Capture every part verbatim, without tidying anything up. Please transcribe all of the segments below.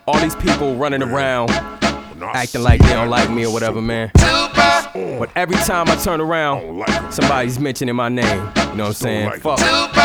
All these people running around, acting like they don't like me or whatever, man. But every time I turn around, somebody's mentioning my name. You know what I'm saying? Fuck.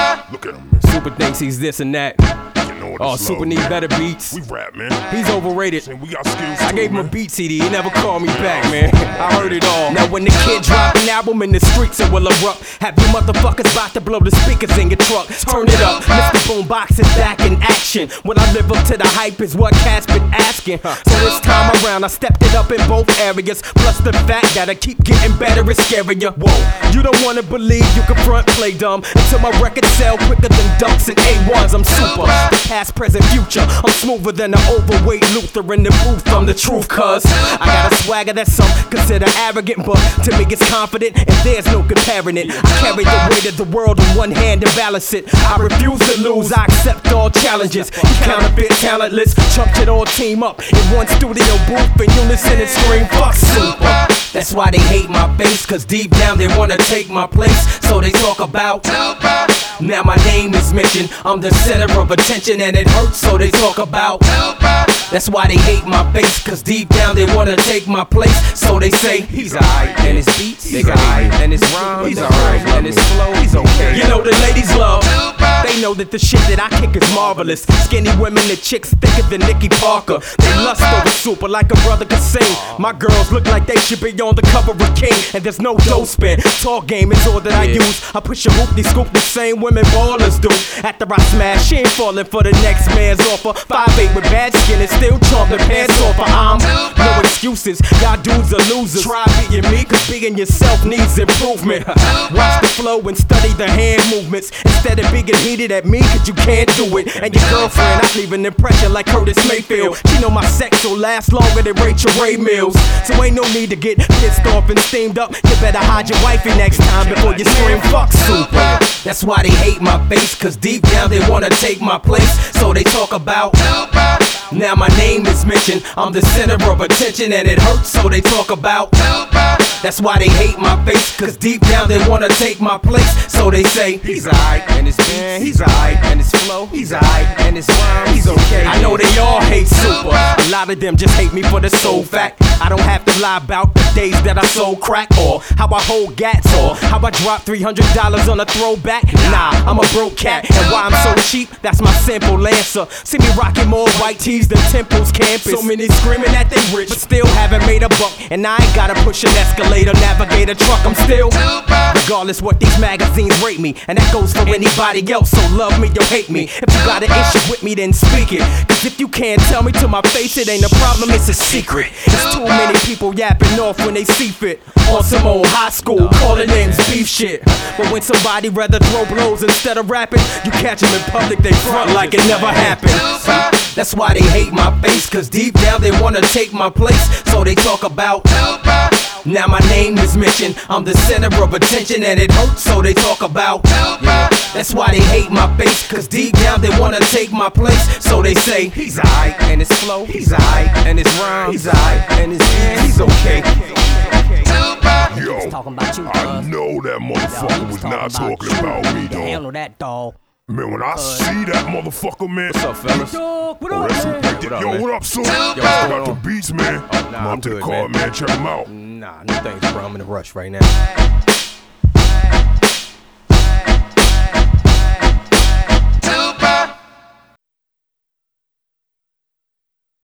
Super thinks he's this and that. Oh, Super need better beats. We rap, man. He's overrated. We got skills I too, gave him man. a beat C D. He never called me back, man. I heard it all. Now when the kid drop an album in the streets, it will erupt. Have you motherfuckers about to blow the speakers in your truck? Turn it up. Mister Boombox is back in action. When I live up to the hype is what cats been asking. So this time around I stepped it up in both areas. Plus the fact that I keep getting better is scarier. Whoa, you don't wanna believe you can front play dumb until my records sell quicker than ducks and A ones. I'm super. The past, present, future. I'm smoother than an overweight Luther in the booth. I'm the truth, cuz I got a swagger that some consider arrogant, but to me it's confident and there's no comparing it. I carry the weight of the world in one hand and balance it. I refuse to lose, I accept all challenges. You counterfeit, talentless, chumped it all team up in one studio booth in unison and scream fuck super. That's why they hate my bass, cause deep down they wanna take my place. So they talk about now my name is mentioned. I'm the center of attention and it hurts, so they talk about. That's why they hate my bass, cause deep down they wanna take my place. So they say he's alright, and his beats, they got alright, and his rhymes, he's alright, and his flow, he's okay. You know the ladies love, they know that the shit that I kick is marvelous. Skinny women and chicks thicker than Nikki Parker. They lust over super like a brother could sing. My girls look like they should be on the cover of King, and there's no dough spin. Talk game is all that I use. I push a hoop, they scoop the same women ballers do. After I smash, she ain't falling for the next man's offer. five eight with bad skin and still chomping pants off. I'm no excuses, y'all dudes are losers. Try being me, cause being yourself needs improvement. Watch the flow and study the hand movements instead of being heated at me, cause you can't do it. And your girlfriend, I leave an impression like Curtis Mayfield. She know my sex will last longer than Rachel Ray Mills. So ain't no need to get pissed off and steamed up. You better hide your wifey next time before you scream fuck super. That's why they hate my bass, cause deep down they wanna take my place. So they talk about now my name is mentioned. I'm the center of attention and it hurts, so they talk about. That's why they hate my face, cause deep down they wanna take my place. So they say he's alright, and his beat, he's alright, and his flow, he's alright, and his rhyme, he's okay. I know they all hate super. A lot of them just hate me for the sole fact I don't have to lie about the days that I sold crack, or how I hold gats, or how I dropped three hundred dollars on a throwback. Nah, I'm a broke cat, and why I'm so cheap, that's my simple answer. See me rocking more white tees than Temple's campus. So many screaming that they rich, but still haven't made a buck. And I ain't gotta push an escalator, navigate a truck, I'm still regardless what these magazines rate me. And that goes for anybody else, so love me or hate me. If you got an issue with me, then speak it. Cause if you can't tell me to my face, it ain't a problem, it's a secret. It's too many people yapping off when they see fit. On some old high school, calling names beef shit. But when somebody rather throw blows instead of rapping, you catch them in public, they front like it never happened. That's why they hate my face, cause deep down they wanna take my place. So they talk about now my name is mentioned. I'm the center of attention and it hurts, so they talk about. That's why they hate my face, cause deep down they wanna take my place. So they say he's alright, and his flow, he's alright, and his rhyme, he's alright, and his beat, he's okay. Yo, talking about you, I know that motherfucker Yo, was talking not about talking you. about me, You dog. handle that, dog. Man, when I see that motherfucker, man. What's up, fellas? Dog, what Oh, up, that's man? some big- What up, Yo, man? what up, son? Yo, I what's got going the on? beats, man. Oh, nah, Come I'm up to the good, car, man. man. Check them out. Nah, no thanks, bro. I'm in a rush right now.